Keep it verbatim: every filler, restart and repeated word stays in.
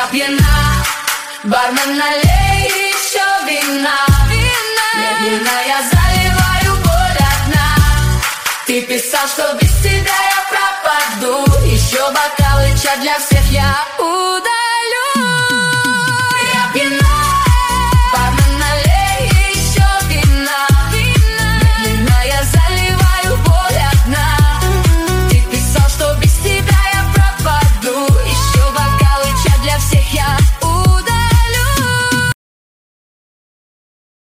пьяна. Бармен, налей еще вина. Медленно я заливаю боль одна. Ты писал, что без тебя я пропаду. Еще бокалы, чай для всех я удалю.